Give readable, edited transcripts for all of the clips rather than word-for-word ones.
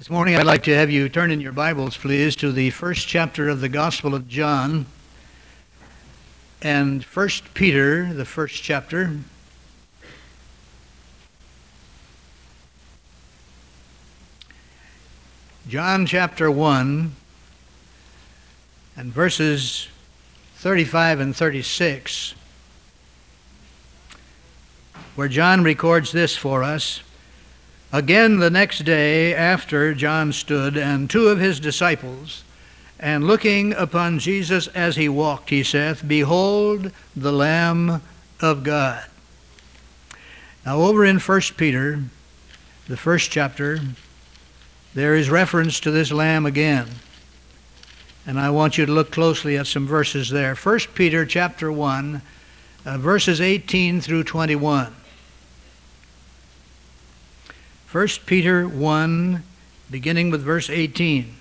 This morning I'd like to have you turn in your Bibles, please, to the first chapter of the Gospel of John and 1 Peter, the first chapter. John chapter 1 and verses 35 and 36, where John records this for us. Again the next day after John stood, and two of his disciples, and looking upon Jesus as he walked, he saith, Behold the Lamb of God. Now over in 1 Peter, the first chapter, there is reference to this Lamb again. And I want you to look closely at some verses there. 1 Peter chapter 1, verses 18 through 21. 1 Peter 1, beginning with verse 18.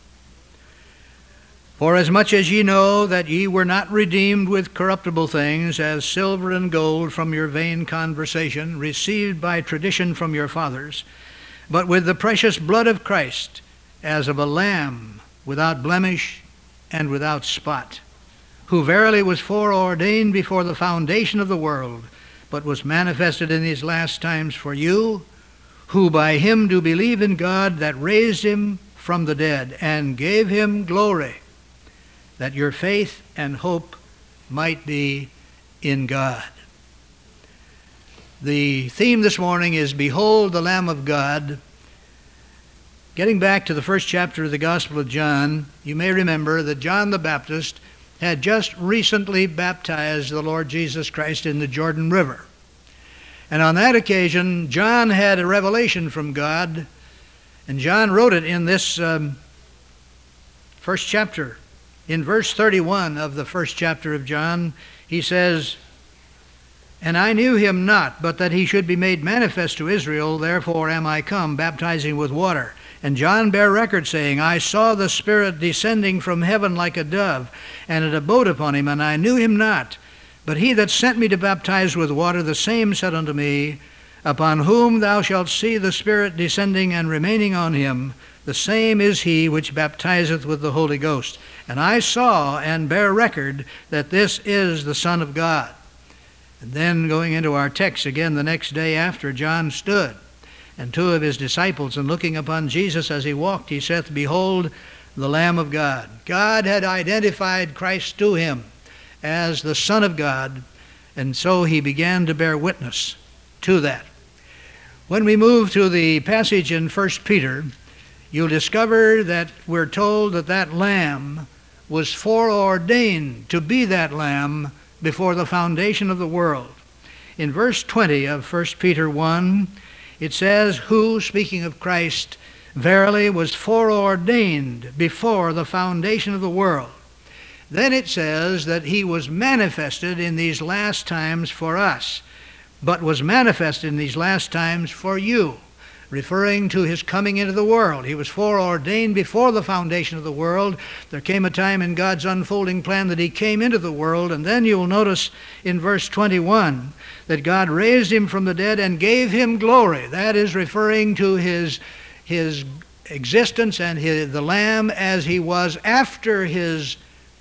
For as much as ye know that ye were not redeemed with corruptible things, as silver and gold from your vain conversation, received by tradition from your fathers, but with the precious blood of Christ, as of a lamb, without blemish and without spot, who verily was foreordained before the foundation of the world, but was manifested in these last times for you, who by him do believe in God, that raised him from the dead, and gave him glory, that your faith and hope might be in God. The theme this morning is Behold the Lamb of God. Getting back to the first chapter of the Gospel of John, you may remember that John the Baptist had just recently baptized the Lord Jesus Christ in the Jordan River. And on that occasion, John had a revelation from God, and John wrote it in this first chapter. In verse 31 of the first chapter of John, he says, And I knew him not, but that he should be made manifest to Israel, therefore am I come, baptizing with water. And John bare record, saying, I saw the Spirit descending from heaven like a dove, and it abode upon him, and I knew him not. But he that sent me to baptize with water, the same said unto me, Upon whom thou shalt see the Spirit descending and remaining on him, the same is he which baptizeth with the Holy Ghost. And I saw and bear record that this is the Son of God. And then going into our text again, the next day after John stood, and two of his disciples, and looking upon Jesus as he walked, he saith, Behold the Lamb of God. God had identified Christ to him as the Son of God, and so he began to bear witness to that. When we move to the passage in 1 Peter, you'll discover that we're told that that Lamb was foreordained to be that Lamb before the foundation of the world. In verse 20 of 1 Peter 1, it says, Who, speaking of Christ, verily was foreordained before the foundation of the world. Then it says that he was manifested in these last times for us, but was manifested in these last times for you, referring to his coming into the world. He was foreordained before the foundation of the world. There came a time in God's unfolding plan that he came into the world, and then you'll notice in verse 21 that God raised him from the dead and gave him glory. That is referring to his existence and the Lamb as he was after his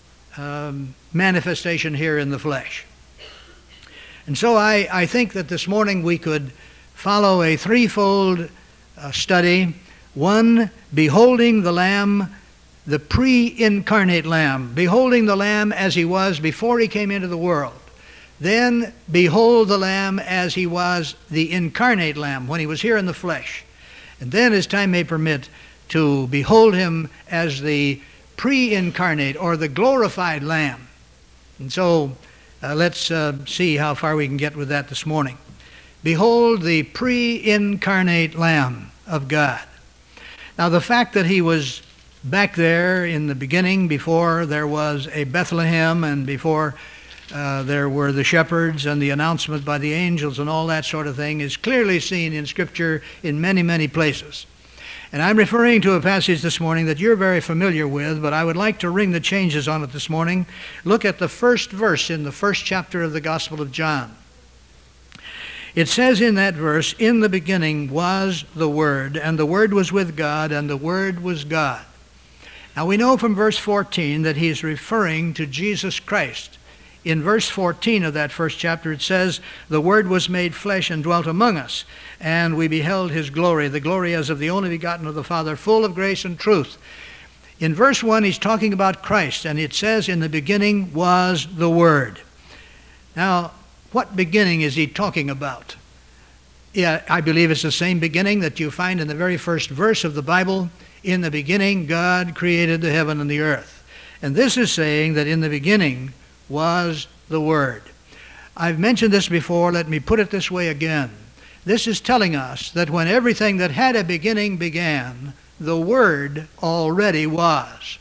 manifestation here in the flesh. And so I think that this morning we could follow a threefold study. One, beholding the Lamb, the pre-incarnate Lamb, beholding the Lamb as he was before he came into the world. Then behold the Lamb as he was the incarnate Lamb when he was here in the flesh. And then, as time may permit, to behold him as the pre-incarnate or the glorified Lamb. And so let's see how far we can get with that this morning. Behold the pre-incarnate Lamb of God. Now the fact that he was back there in the beginning before there was a Bethlehem and before there were the shepherds and the announcement by the angels and all that sort of thing is clearly seen in Scripture in many, many places. And I'm referring to a passage this morning that you're very familiar with, but I would like to ring the changes on it this morning. Look at the first verse in the first chapter of the Gospel of John. It says in that verse, in the beginning was the Word, and the Word was with God, and the Word was God. Now we know from verse 14 that he's referring to Jesus Christ. In verse 14 of that first chapter it says, the Word was made flesh and dwelt among us, and we beheld his glory, the glory as of the only begotten of the Father, full of grace and truth. In verse 1 he's talking about Christ, and it says, in the beginning was the Word. Now, what beginning is he talking about? Yeah, I believe it's the same beginning that you find in the very first verse of the Bible. In the beginning, God created the heaven and the earth. And this is saying that in the beginning was the Word. I've mentioned this before. Let me put it this way again. This is telling us that when everything that had a beginning began, the Word already was.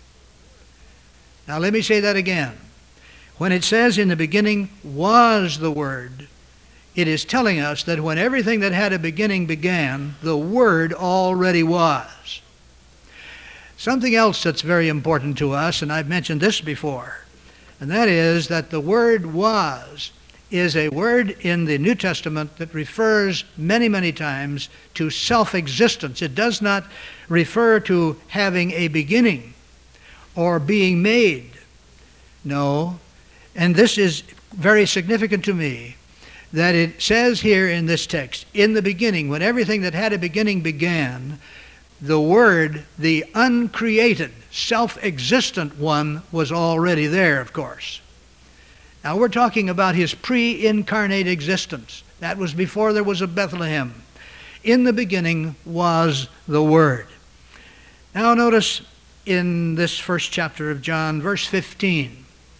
Now let me say that again. When it says in the beginning was the Word, it is telling us that when everything that had a beginning began, the Word already was. Something else that's very important to us, and I've mentioned this before, and that is that the word was is a word in the New Testament that refers many, many times to self-existence. It does not refer to having a beginning or being made. No. And this is very significant to me, that it says here in this text, in the beginning, when everything that had a beginning began, the Word, the uncreated, self-existent one, was already there, of course. Now we're talking about his pre-incarnate existence. That was before there was a Bethlehem. In the beginning was the Word. Now notice in this first chapter of John, verse 15.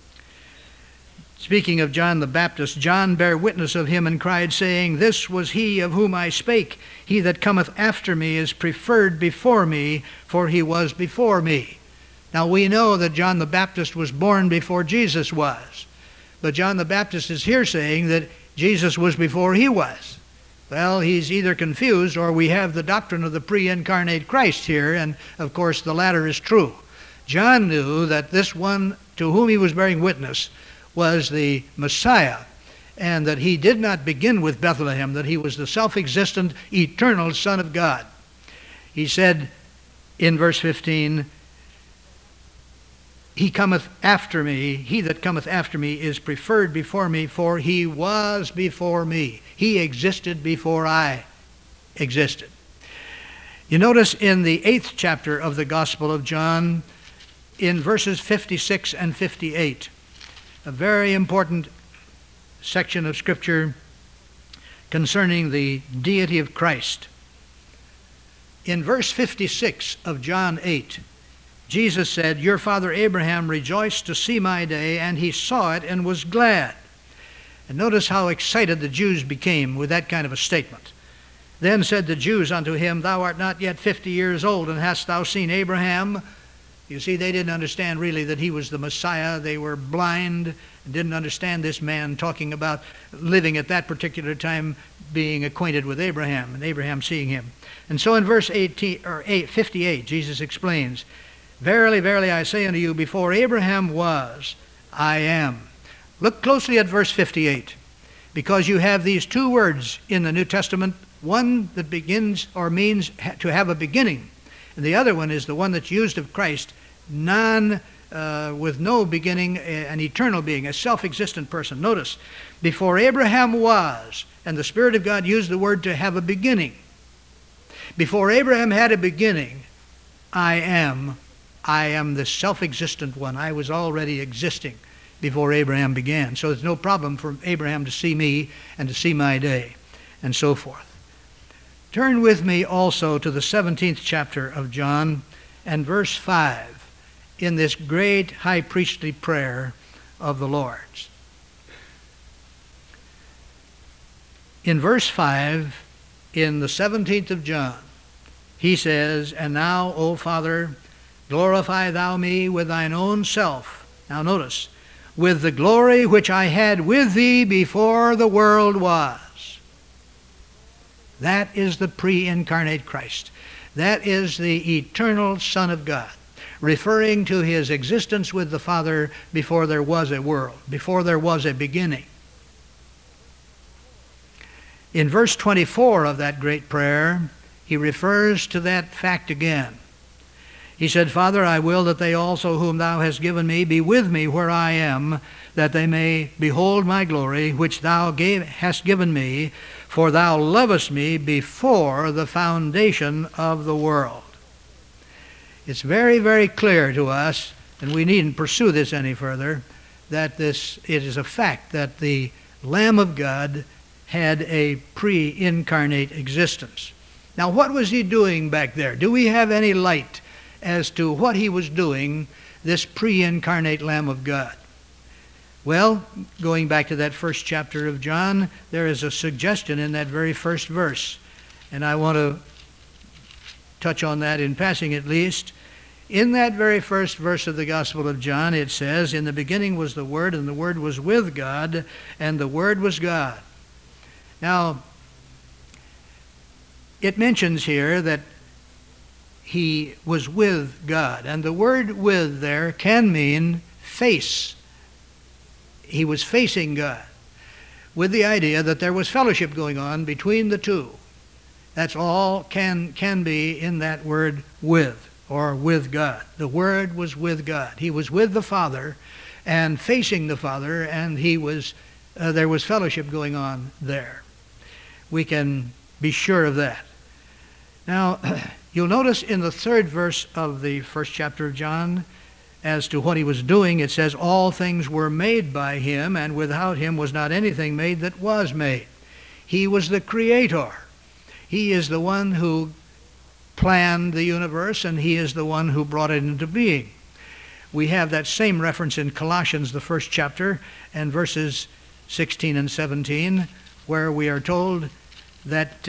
Speaking of John the Baptist, John bare witness of him and cried, saying, This was he of whom I spake. He that cometh after me is preferred before me, for he was before me. Now we know that John the Baptist was born before Jesus was. But John the Baptist is here saying that Jesus was before he was. Well, he's either confused, or we have the doctrine of the pre-incarnate Christ here, and of course the latter is true. John knew that this one to whom he was bearing witness was the Messiah, and that he did not begin with Bethlehem, that he was the self-existent, eternal Son of God. He said in verse 15, He cometh after me, he that cometh after me is preferred before me, for he was before me. He existed before I existed. You notice in the 8th chapter of the Gospel of John, in verses 56 and 58, a very important section of Scripture concerning the deity of Christ. In verse 56 of John 8, Jesus said, Your father Abraham rejoiced to see my day, and he saw it and was glad. And notice how excited the Jews became with that kind of a statement. Then said the Jews unto him, Thou art not yet 50 years old, and hast thou seen Abraham? You see, they didn't understand really that he was the Messiah. They were blind and didn't understand this man talking about living at that particular time, being acquainted with Abraham, and Abraham seeing him. And so in verse 58, Jesus explains, Verily, verily, I say unto you, before Abraham was, I am. Look closely at verse 58, because you have these two words in the New Testament, one that begins or means to have a beginning, and the other one is the one that's used of Christ, with no beginning, an eternal being, a self-existent person. Notice, before Abraham was, and the Spirit of God used the word to have a beginning. Before Abraham had a beginning, I am the self-existent one. I was already existing before Abraham began. So there's no problem for Abraham to see me and to see my day, and so forth. Turn with me also to the 17th chapter of John and verse 5 in this great high priestly prayer of the Lord's. In verse 5, in the 17th of John, he says, And now, O Father, glorify thou me with thine own self. Now notice, with the glory which I had with thee before the world was. That is the pre-incarnate Christ. That is the eternal Son of God, referring to his existence with the Father before there was a world, before there was a beginning. In verse 24 of that great prayer, he refers to that fact again. He said, Father, I will that they also whom thou hast given me be with me where I am, that they may behold my glory, which thou hast given me, for thou lovest me before the foundation of the world. It's very, very clear to us, and we needn't pursue this any further, that it is a fact that the Lamb of God had a pre-incarnate existence. Now, what was he doing back there? Do we have any light as to what he was doing, this pre-incarnate Lamb of God? Well, going back to that first chapter of John, there is a suggestion in that very first verse, and I want to touch on that in passing at least. In that very first verse of the Gospel of John, it says, In the beginning was the Word, and the Word was with God, and the Word was God. Now, it mentions here that he was with God, and the word with there can mean face. He was facing God, with the idea that there was fellowship going on between the two. That's all can be in that word with, or with God. The Word was with God. He was with the Father and facing the Father, and there was fellowship going on there. We can be sure of that. Now, you'll notice in the third verse of the first chapter of John, as to what he was doing, it says, All things were made by him, and without him was not anything made that was made. He was the creator. He is the one who planned the universe, and he is the one who brought it into being. We have that same reference in Colossians, the first chapter, and verses 16 and 17, where we are told that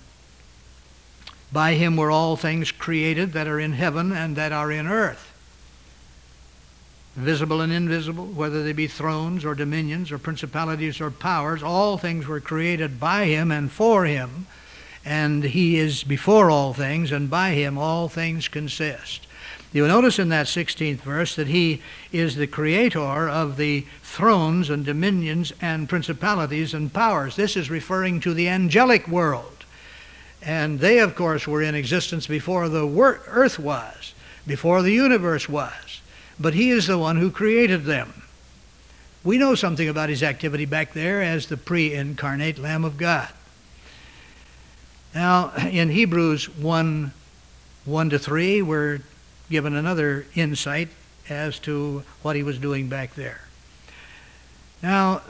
by him were all things created that are in heaven and that are in earth, visible and invisible, whether they be thrones or dominions or principalities or powers. All things were created by him and for him, and he is before all things, and by him all things consist. You'll notice in that 16th verse that he is the creator of the thrones and dominions and principalities and powers. This is referring to the angelic world. And they, of course, were in existence before the earth was, before the universe was. But he is the one who created them. We know something about his activity back there as the pre-incarnate Lamb of God. Now, in Hebrews 1:1-3, we're given another insight as to what he was doing back there. Now,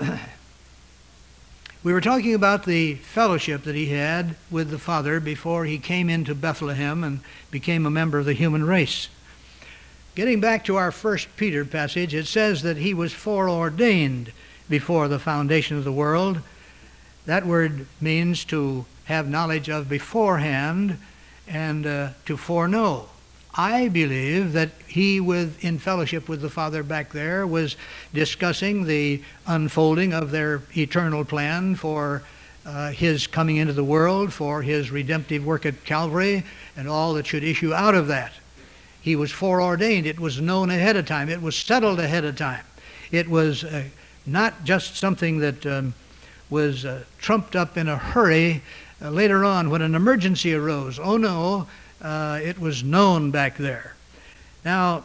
we were talking about the fellowship that he had with the Father before he came into Bethlehem and became a member of the human race. Getting back to our 1 Peter passage, it says that he was foreordained before the foundation of the world. That word means to have knowledge of beforehand and to foreknow. I believe that he, in fellowship with the Father back there, was discussing the unfolding of their eternal plan for his coming into the world, for his redemptive work at Calvary, and all that should issue out of that. He was foreordained. It was known ahead of time. It was settled ahead of time. It was not just something that was trumped up in a hurry later on when an emergency arose. Oh no, it was known back there. Now,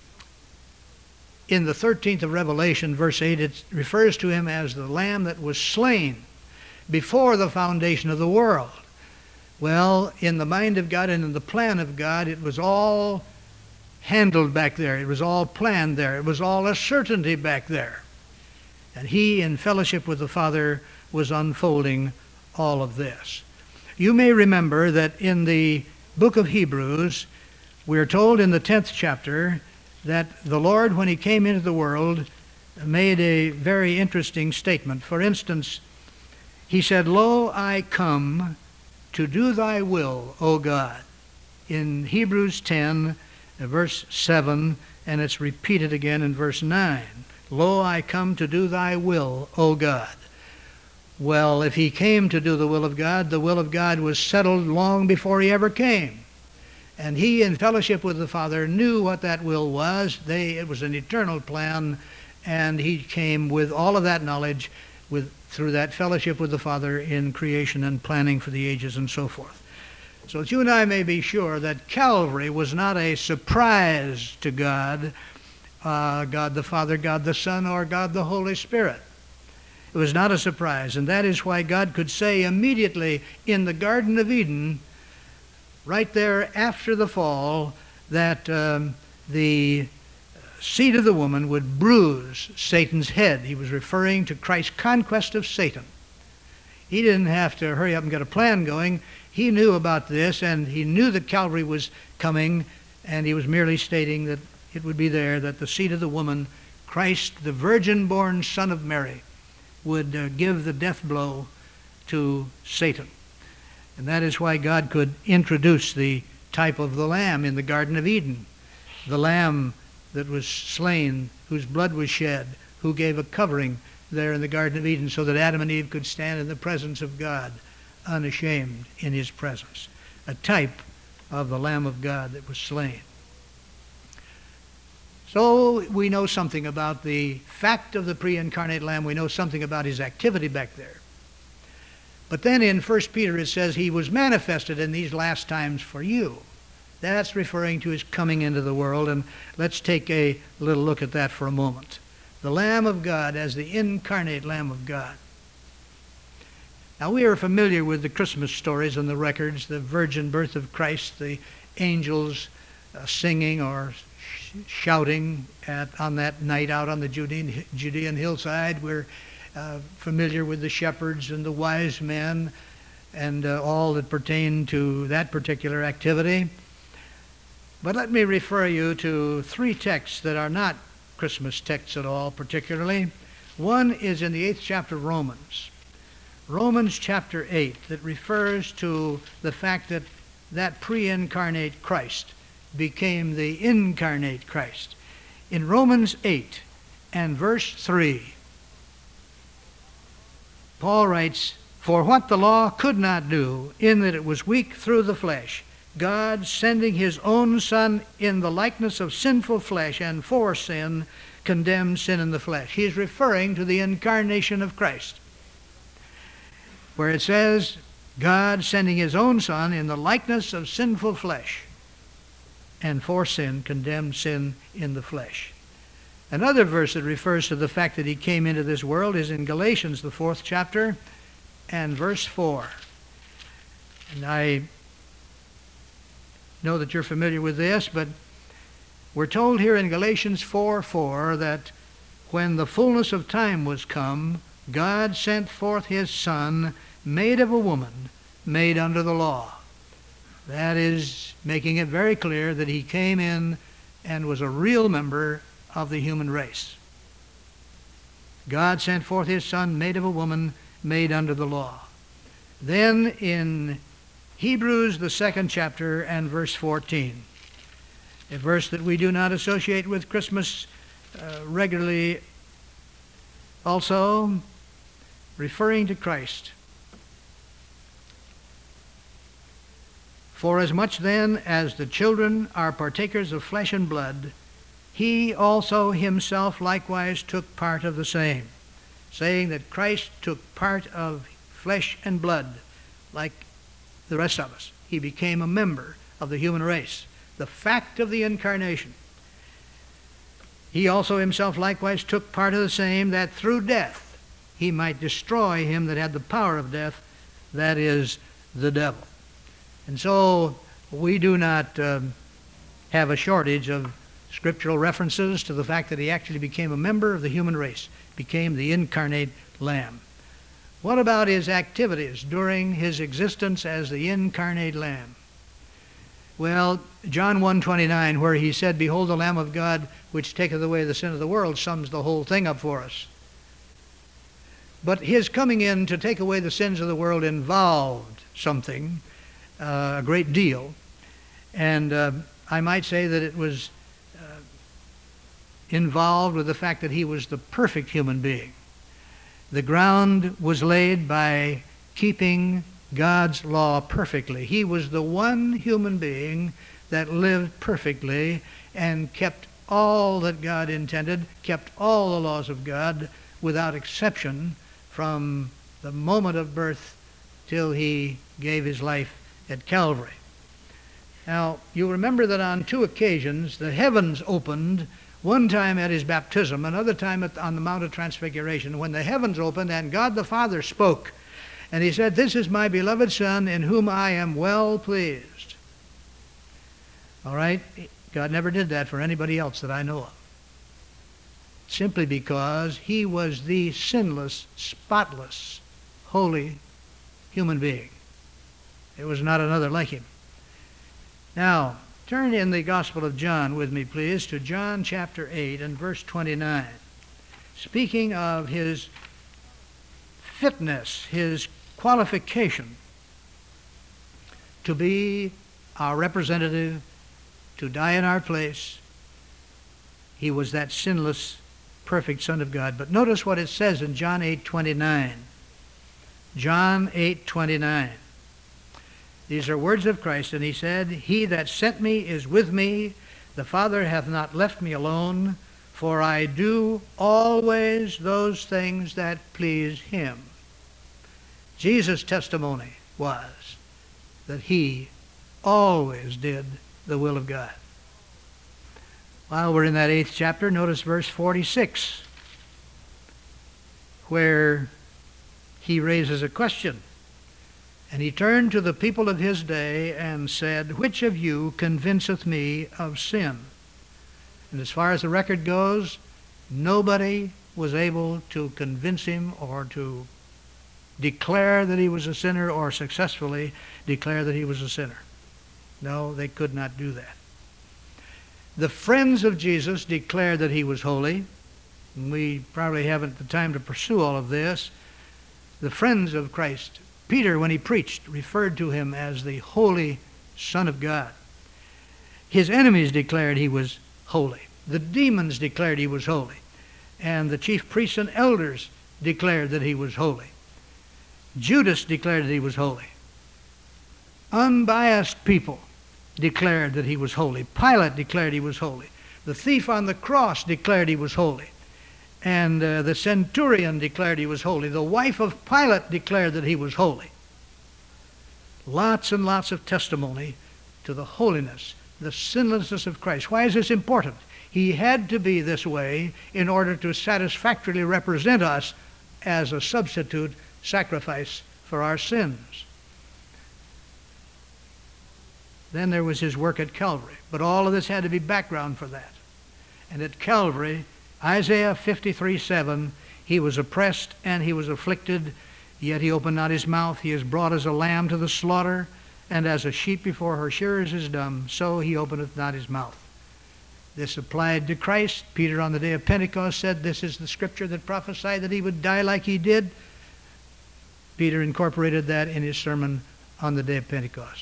in the 13th of Revelation, verse 8, it refers to him as the Lamb that was slain before the foundation of the world. Well, in the mind of God and in the plan of God, it was all handled back there. It was all planned there. It was all a certainty back there. And he, in fellowship with the Father, was unfolding all of this. You may remember that in the book of Hebrews, we are told in the 10th chapter that the Lord, when he came into the world, made a very interesting statement. For instance, he said, Lo, I come to do thy will, O God. In Hebrews 10, verse 7, and it's repeated again in verse 9. Lo, I come to do thy will, O God. Well, if he came to do the will of God was settled long before he ever came. And he, in fellowship with the Father, knew what that will was. It was an eternal plan, and he came with all of that knowledge through that fellowship with the Father in creation and planning for the ages and so forth. So that you and I may be sure that Calvary was not a surprise to God, God the Father, God the Son, or God the Holy Spirit. It was not a surprise, and that is why God could say immediately in the Garden of Eden, right there after the fall, that the seed of the woman would bruise Satan's head. He was referring to Christ's conquest of Satan. He didn't have to hurry up and get a plan going. He knew about this, and he knew that Calvary was coming, and he was merely stating that it would be there, that the seed of the woman, Christ, the virgin-born Son of Mary, would give the death blow to Satan. And that is why God could introduce the type of the Lamb in the Garden of Eden. The Lamb that was slain, whose blood was shed, who gave a covering there in the Garden of Eden so that Adam and Eve could stand in the presence of God, unashamed in his presence. A type of the Lamb of God that was slain. So we know something about the fact of the pre-incarnate Lamb. We know something about his activity back there. But then in 1 Peter it says he was manifested in these last times for you. That's referring to his coming into the world, and let's take a little look at that for a moment. The Lamb of God as the incarnate Lamb of God. Now we are familiar with the Christmas stories and the records, the virgin birth of Christ, the angels singing or shouting on that night out on the Judean hillside. We're familiar with the shepherds and the wise men and all that pertain to that particular activity. But let me refer you to three texts that are not Christmas texts at all particularly. One is in the 8th chapter of Romans. Romans chapter 8, that refers to the fact that that pre-incarnate Christ became the incarnate Christ. In Romans 8 and verse 3, Paul writes, "For what the law could not do, in that it was weak through the flesh, God sending his own Son in the likeness of sinful flesh, and for sin, condemned sin in the flesh." He is referring to the incarnation of Christ, where it says, God sending his own Son in the likeness of sinful flesh, and for sin, condemned sin in the flesh. Another verse that refers to the fact that he came into this world is in Galatians, the 4th chapter, and verse 4. And I know that you're familiar with this, but we're told here in Galatians 4:4 that when the fullness of time was come, God sent forth his Son, made of a woman, made under the law. That is making it very clear that he came in and was a real member of the human race. God sent forth his Son, made of a woman, made under the law. Then in Hebrews, the 2nd chapter, and verse 14, a verse that we do not associate with Christmas regularly, also referring to Christ. "For as much then as the children are partakers of flesh and blood, he also himself likewise took part of the same," saying that Christ took part of flesh and blood like the rest of us. He became a member of the human race. The fact of the incarnation. He also himself likewise took part of the same, that through death he might destroy him that had the power of death, that is, the devil. And so we do not have a shortage of scriptural references to the fact that he actually became a member of the human race, became the incarnate Lamb. What about his activities during his existence as the incarnate Lamb? Well, John 1:29, where he said, "Behold the Lamb of God, which taketh away the sin of the world," sums the whole thing up for us. But his coming in to take away the sins of the world involved something, a great deal. And I might say that it was involved with the fact that he was the perfect human being. The ground was laid by keeping God's law perfectly. He was the one human being that lived perfectly and kept all that God intended, kept all the laws of God without exception from the moment of birth till he gave his life at Calvary. Now, you remember that on two occasions the heavens opened, one time at his baptism, another time on the Mount of Transfiguration, when the heavens opened and God the Father spoke. And he said, "This is my beloved Son in whom I am well pleased." All right? God never did that for anybody else that I know of. Simply because he was the sinless, spotless, holy human being. There was not another like him. Now, turn in the Gospel of John with me, please, to John chapter 8 and verse 29. Speaking of his fitness, his qualification to be our representative, to die in our place. He was that sinless, perfect Son of God. But notice what it says in John 8:29. John 8:29. These are words of Christ, and he said, "He that sent me is with me. The Father hath not left me alone, for I do always those things that please him." Jesus' testimony was that he always did the will of God. While we're in that 8th chapter, notice verse 46, where he raises a question. "And he turned to the people of his day and said, Which of you convinceth me of sin?" And as far as the record goes, nobody was able to convince him or to declare that he was a sinner or successfully declare that he was a sinner. No, they could not do that. The friends of Jesus declared that he was holy. We probably haven't the time to pursue all of this. The friends of Christ, Peter, when he preached, referred to him as the Holy Son of God. His enemies declared he was holy. The demons declared he was holy. And the chief priests and elders declared that he was holy. Judas declared that he was holy. Unbiased people declared that he was holy. Pilate declared he was holy. The thief on the cross declared he was holy. And the centurion declared he was holy. The wife of Pilate declared that he was holy. Lots and lots of testimony to the holiness, the sinlessness of Christ. Why is this important? He had to be this way in order to satisfactorily represent us as a substitute sacrifice for our sins. Then there was his work at Calvary. But all of this had to be background for that. And at Calvary, Isaiah 53:7, he was oppressed and he was afflicted, yet he opened not his mouth. He is brought as a lamb to the slaughter, and as a sheep before her shearers is dumb, so he openeth not his mouth. This applied to Christ. Peter on the day of Pentecost said, "This is the scripture that prophesied that he would die like he did." Peter incorporated that in his sermon on the day of Pentecost.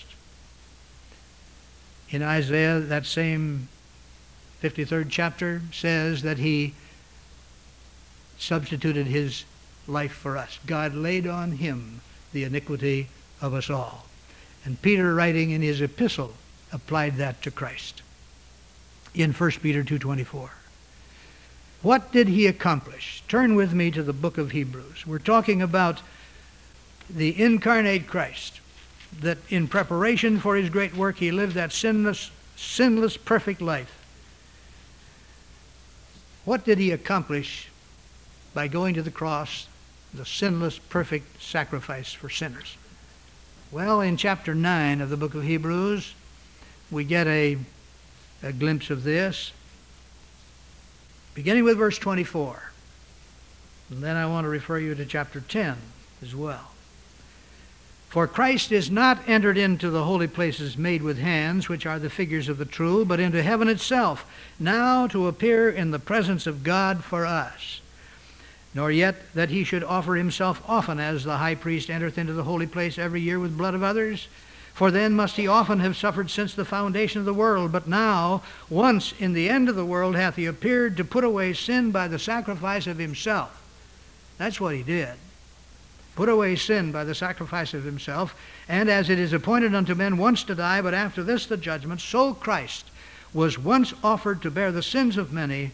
In Isaiah, that same 53rd chapter says that he substituted his life for us. God laid on him the iniquity of us all. And Peter, writing in his epistle, applied that to Christ in 1 Peter 2:24. What did he accomplish? Turn with me to the book of Hebrews. We're talking about the incarnate Christ, that in preparation for his great work, he lived that sinless, perfect life. What did he accomplish by going to the cross, the sinless, perfect sacrifice for sinners? Well, in chapter 9 of the book of Hebrews, we get a glimpse of this, beginning with verse 24. And then I want to refer you to chapter 10 as well. For Christ is not entered into the holy places made with hands, which are the figures of the true, but into heaven itself, now to appear in the presence of God for us. Nor yet that he should offer himself often, as the high priest entereth into the holy place every year with blood of others. For then must he often have suffered since the foundation of the world. But now, once in the end of the world, hath he appeared to put away sin by the sacrifice of himself. That's what he did. Put away sin by the sacrifice of himself. And as it is appointed unto men once to die, but after this the judgment, so Christ was once offered to bear the sins of many,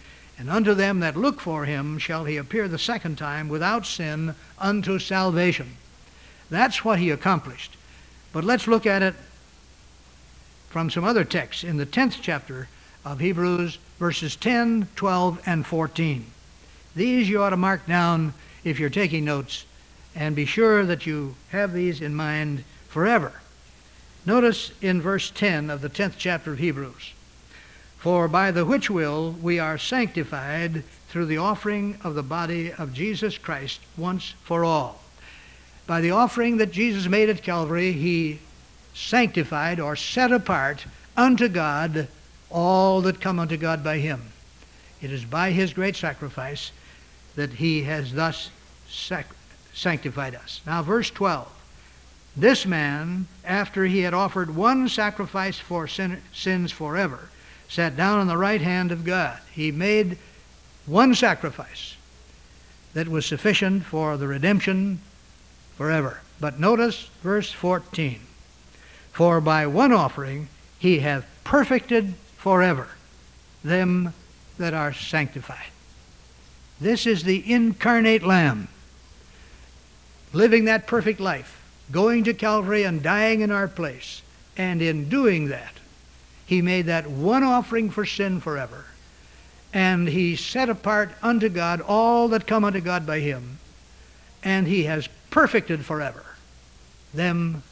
And unto them that look for him shall he appear the second time without sin unto salvation. That's what he accomplished. But let's look at it from some other texts in the 10th chapter of Hebrews, verses 10, 12, and 14. These you ought to mark down if you're taking notes, and be sure that you have these in mind forever. Notice in verse 10 of the 10th chapter of Hebrews, "For by the which will we are sanctified through the offering of the body of Jesus Christ once for all." By the offering that Jesus made at Calvary, he sanctified or set apart unto God all that come unto God by him. It is by his great sacrifice that he has thus sanctified us. Now verse 12. "This man, after he had offered one sacrifice for sins forever, sat down on the right hand of God." He made one sacrifice that was sufficient for the redemption forever. But notice verse 14. "For by one offering he hath perfected forever them that are sanctified." This is the incarnate Lamb, living that perfect life, going to Calvary and dying in our place. And in doing that, he made that one offering for sin forever. And he set apart unto God all that come unto God by him. And he has perfected forever them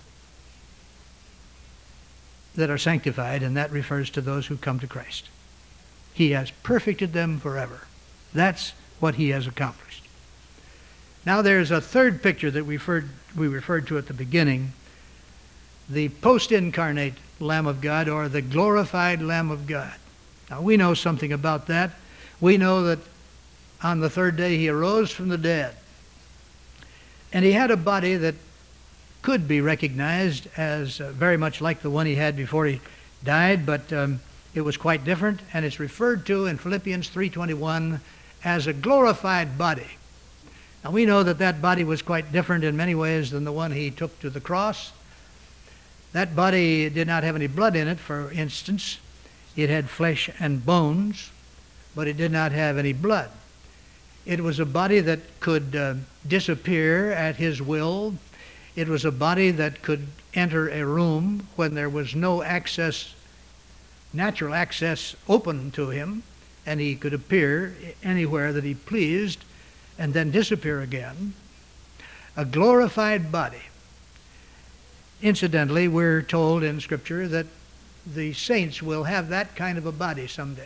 that are sanctified, and that refers to those who come to Christ. He has perfected them forever. That's what he has accomplished. Now there's a third picture that we referred to at the beginning, the post-incarnate Lamb of God, or the glorified Lamb of God. Now we know something about that. We know that on the third day he arose from the dead. And he had a body that could be recognized as very much like the one he had before he died, but it was quite different, and it's referred to in Philippians 3:21 as a glorified body. Now we know that that body was quite different in many ways than the one he took to the cross. That body did not have any blood in it, for instance. It had flesh and bones, but it did not have any blood. It was a body that could disappear at his will. It was a body that could enter a room when there was no access, natural access open to him, and he could appear anywhere that he pleased and then disappear again. A glorified body. Incidentally, we're told in Scripture that the saints will have that kind of a body someday.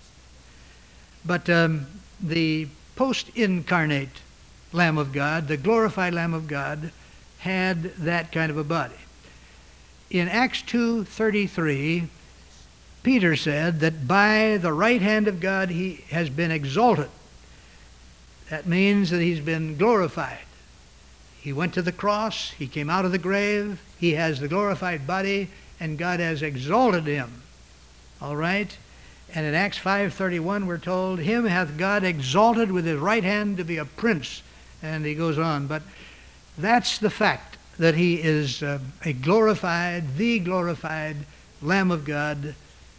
But the post-incarnate Lamb of God, the glorified Lamb of God, had that kind of a body. In Acts 2:33, Peter said that by the right hand of God he has been exalted. That means that he's been glorified. He went to the cross, he came out of the grave, he has the glorified body, and God has exalted him. All right? And in Acts 5:31 we're told, "Him hath God exalted with his right hand to be a prince." And he goes on. But that's the fact, that he is the glorified Lamb of God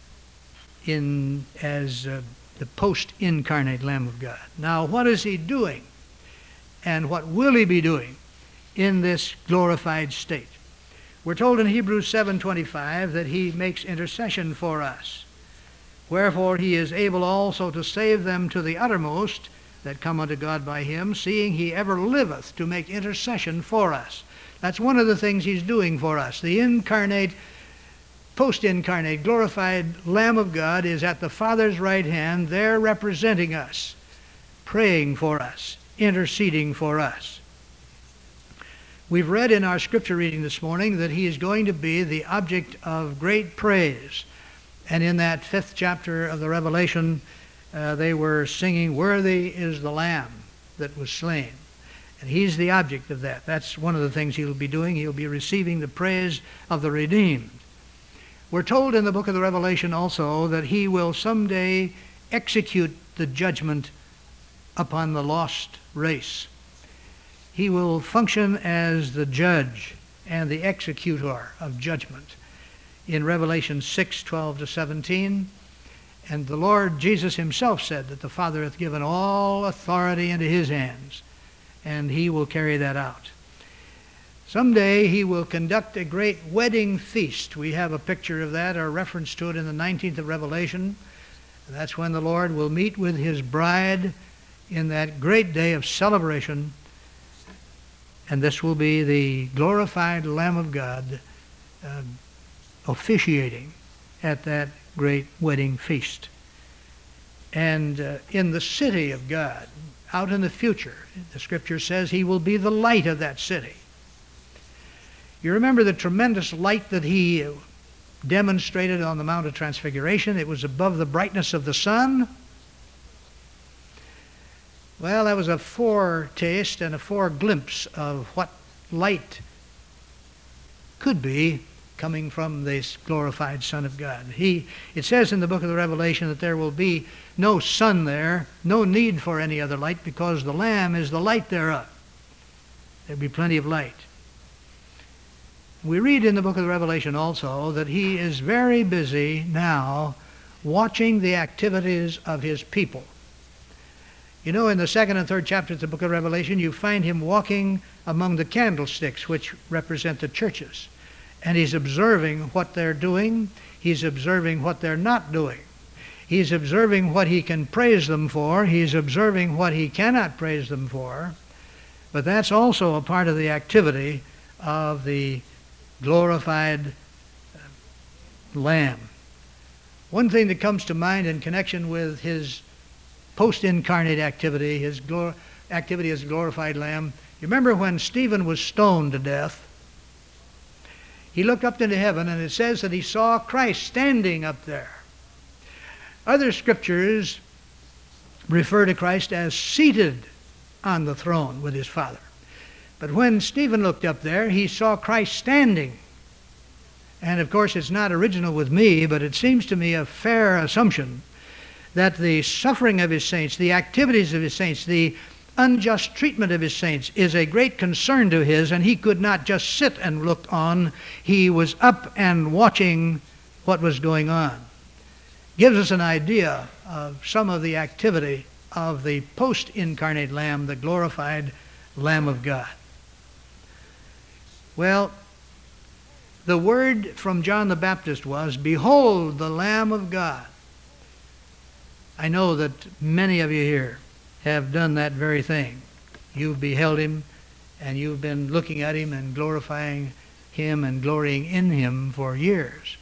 as the post-incarnate Lamb of God. Now, what is he doing? And what will he be doing in this glorified state? We're told in Hebrews 7:25 that he makes intercession for us. "Wherefore he is able also to save them to the uttermost that come unto God by him, seeing he ever liveth to make intercession for us." That's one of the things he's doing for us. The incarnate, post-incarnate, glorified Lamb of God is at the Father's right hand, there representing us, praying for us, interceding for us. We've read in our scripture reading this morning that he is going to be the object of great praise. And in that 5th chapter of the Revelation, they were singing, "Worthy is the Lamb that was slain." And he's the object of that. That's one of the things he'll be doing. He'll be receiving the praise of the redeemed. We're told in the book of the Revelation also that he will someday execute the judgment upon the lost race. He will function as the judge and the executor of judgment. In Revelation 6:12-17, And the Lord Jesus himself said that the Father hath given all authority into his hands, and he will carry that out. Someday he will conduct a great wedding feast. We have a picture of that, or reference to it in the 19th of Revelation. That's when the Lord will meet with his bride in that great day of celebration. And this will be the glorified Lamb of God officiating at that great wedding feast. And in the city of God, out in the future, the Scripture says he will be the light of that city. You remember the tremendous light that he demonstrated on the Mount of Transfiguration? It was above the brightness of the sun. Well, that was a foretaste and a foreglimpse of what light could be coming from this glorified Son of God. It says in the book of the Revelation that there will be no sun there, no need for any other light, because the Lamb is the light thereof. There'll be plenty of light. We read in the book of the Revelation also that he is very busy now watching the activities of his people. You know, in the 2nd and 3rd chapters of the book of Revelation, you find him walking among the candlesticks, which represent the churches. And he's observing what they're doing. He's observing what they're not doing. He's observing what he can praise them for. He's observing what he cannot praise them for. But that's also a part of the activity of the glorified Lamb. One thing that comes to mind in connection with his post-incarnate activity, his activity as a glorified Lamb, you remember when Stephen was stoned to death, he looked up into heaven, and it says that he saw Christ standing up there. Other scriptures refer to Christ as seated on the throne with his Father. But when Stephen looked up there, he saw Christ standing. And of course, it's not original with me, but it seems to me a fair assumption that the suffering of his saints, the activities of his saints, the unjust treatment of his saints is a great concern to his, and he could not just sit and look on. He was up and watching what was going on. Gives us an idea of some of the activity of the post-incarnate Lamb, the glorified Lamb of God. Well, the word from John the Baptist was, "Behold the Lamb of God." I know that many of you here have done that very thing. You've beheld him, and you've been looking at him and glorifying him and glorying in him for years.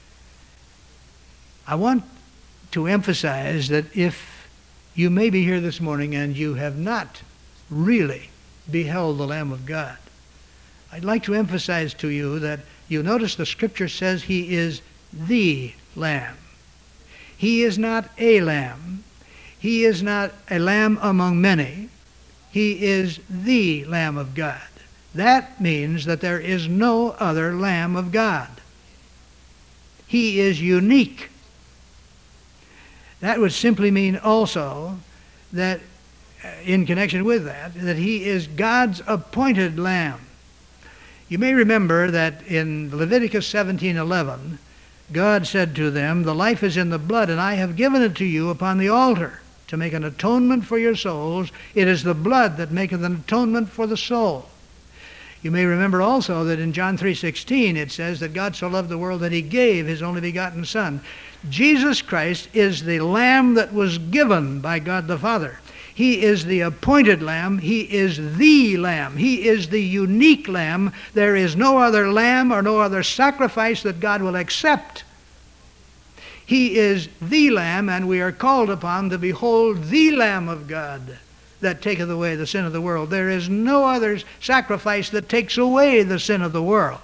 I want to emphasize that if you may be here this morning and you have not really beheld the Lamb of God, I'd like to emphasize to you that you notice the Scripture says he is the Lamb. He is not a lamb. He is not a lamb among many. He is the Lamb of God. That means that there is no other Lamb of God. He is unique. That would simply mean also that, in connection with that, that he is God's appointed Lamb. You may remember that in Leviticus 17:11, God said to them, "The life is in the blood, and I have given it to you upon the altar to make an atonement for your souls. It is the blood that maketh an atonement for the soul." You may remember also that in John 3:16 it says that God so loved the world that he gave his only begotten Son. Jesus Christ is the Lamb that was given by God the Father. He is the appointed Lamb. He is the Lamb. He is the unique Lamb. There is no other lamb or no other sacrifice that God will accept. He is the Lamb, and we are called upon to behold the Lamb of God that taketh away the sin of the world. There is no other sacrifice that takes away the sin of the world.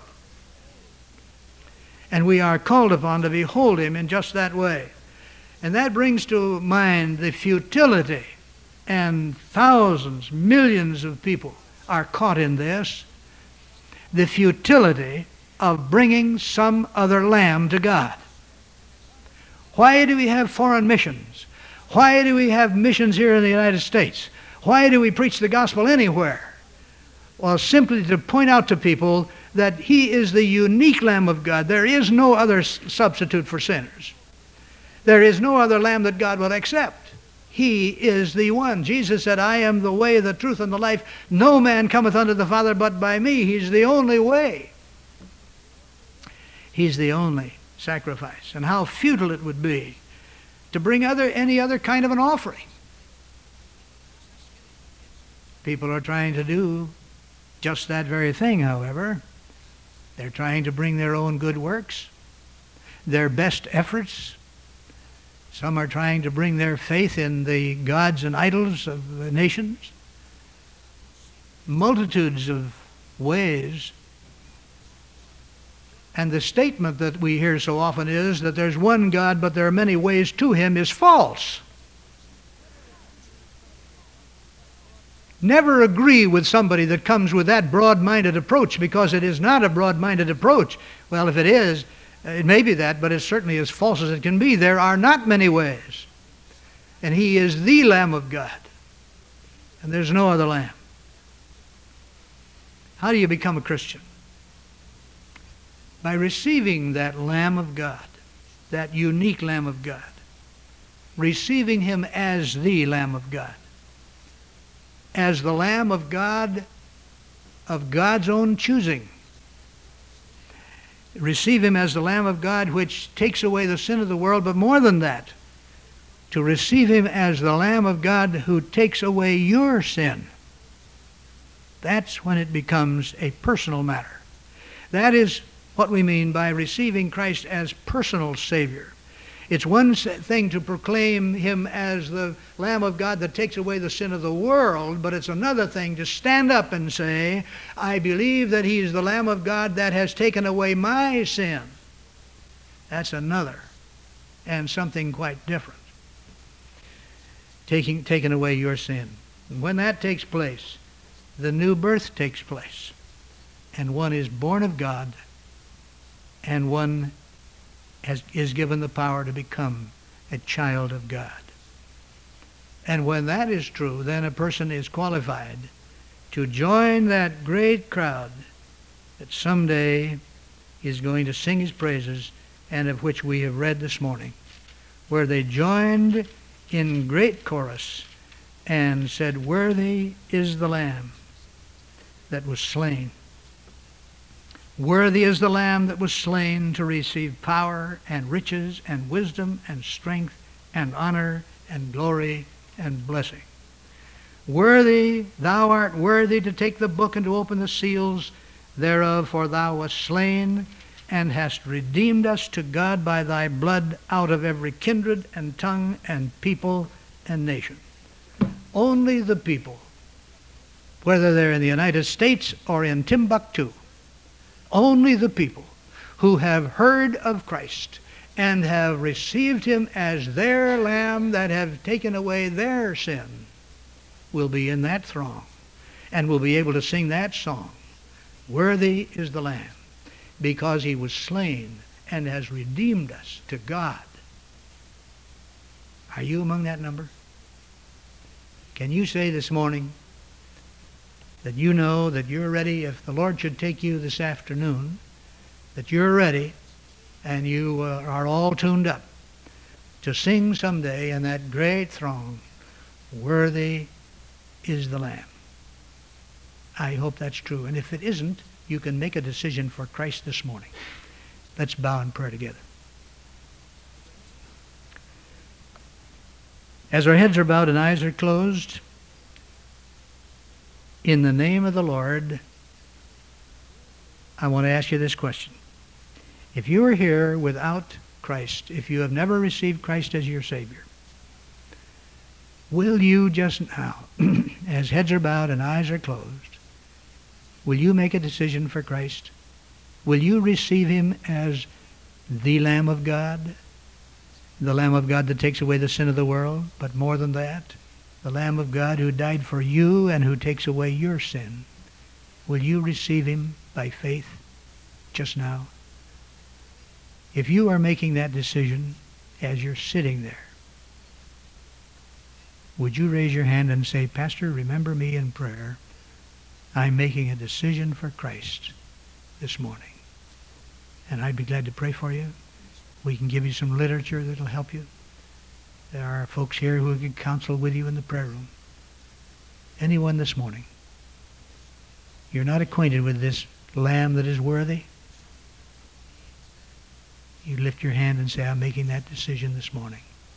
And we are called upon to behold him in just that way. And that brings to mind the futility, and thousands, millions of people are caught in this, the futility of bringing some other lamb to God. Why do we have foreign missions? Why do we have missions here in the United States? Why do we preach the gospel anywhere? Well, simply to point out to people that he is the unique Lamb of God. There is no other substitute for sinners. There is no other lamb that God will accept. He is the one. Jesus said, I am the way, the truth, and the life. No man cometh unto the Father but by me. He's the only way. He's the only sacrifice. And how futile it would be to bring any other kind of an offering. People are trying to do just that very thing, however. They're trying to bring their own good works, their best efforts. Some are trying to bring their faith in the gods and idols of the nations. Multitudes of ways. And the statement that we hear so often is that there's one God, but there are many ways to him, is false. Never agree with somebody that comes with that broad-minded approach, because it is not a broad-minded approach. Well, if it is, it may be that, but it's certainly as false as it can be. There are not many ways. And he is the Lamb of God. And there's no other Lamb. How do you become a Christian? By receiving that Lamb of God, that unique Lamb of God. Receiving him as the Lamb of God. As the Lamb of God, of God's own choosing. Receive him as the Lamb of God which takes away the sin of the world, but more than that, to receive him as the Lamb of God who takes away your sin. That's when it becomes a personal matter. That is what we mean by receiving Christ as personal Savior. It's one thing to proclaim him as the Lamb of God that takes away the sin of the world, but it's another thing to stand up and say, I believe that he is the Lamb of God that has taken away my sin. That's another, and something quite different. Taking away your sin. And when that takes place, the new birth takes place. And one is born of God, and one is given the power to become a child of God. And when that is true, then a person is qualified to join that great crowd that someday is going to sing his praises, and of which we have read this morning, where they joined in great chorus and said, Worthy is the Lamb that was slain. Worthy is the Lamb that was slain to receive power and riches and wisdom and strength and honor and glory and blessing. Worthy, thou art worthy to take the book and to open the seals thereof, for thou wast slain and hast redeemed us to God by thy blood out of every kindred and tongue and people and nation. Only the people, whether they're in the United States or in Timbuktu, only the people who have heard of Christ and have received him as their Lamb that have taken away their sin will be in that throng and will be able to sing that song. Worthy is the Lamb, because he was slain and has redeemed us to God. Are you among that number? Can you say this morning that you know that you're ready, if the Lord should take you this afternoon, that you're ready and you are all tuned up to sing someday in that great throng, Worthy is the Lamb? I hope that's true. And if it isn't, you can make a decision for Christ this morning. Let's bow in prayer together. As our heads are bowed and eyes are closed, in the name of the Lord, I want to ask you this question. If you are here without Christ, if you have never received Christ as your Savior, will you just now, as heads are bowed and eyes are closed, will you make a decision for Christ? Will you receive him as the Lamb of God? The Lamb of God that takes away the sin of the world, but more than that, the Lamb of God who died for you and who takes away your sin. Will you receive him by faith just now? If you are making that decision as you're sitting there, would you raise your hand and say, Pastor, remember me in prayer. I'm making a decision for Christ this morning. And I'd be glad to pray for you. We can give you some literature that'll help you. There are folks here who can counsel with you in the prayer room. Anyone this morning, you're not acquainted with this Lamb that is worthy, you lift your hand and say, I'm making that decision this morning.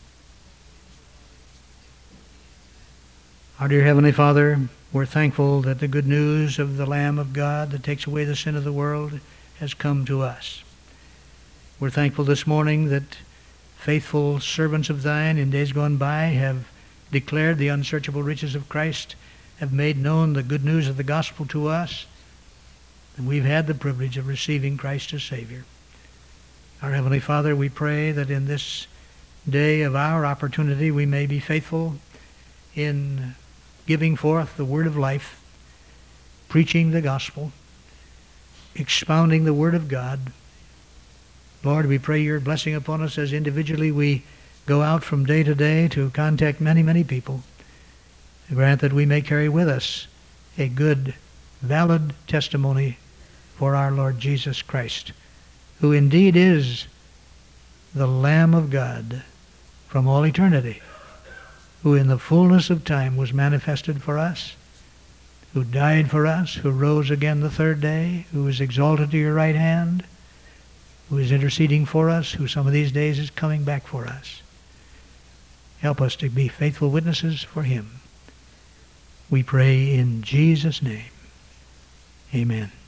Our dear Heavenly Father, we're thankful that the good news of the Lamb of God that takes away the sin of the world has come to us. We're thankful this morning that faithful servants of thine in days gone by have declared the unsearchable riches of Christ, have made known the good news of the gospel to us, and we've had the privilege of receiving Christ as Savior. Our Heavenly Father, we pray that in this day of our opportunity we may be faithful in giving forth the word of life, preaching the gospel, expounding the word of God. Lord, we pray your blessing upon us as individually we go out from day to day to contact many, many people. Grant that we may carry with us a good, valid testimony for our Lord Jesus Christ, who indeed is the Lamb of God from all eternity, who in the fullness of time was manifested for us, who died for us, who rose again the third day, who is exalted to your right hand, who is interceding for us, who some of these days is coming back for us. Help us to be faithful witnesses for him. We pray in Jesus' name. Amen.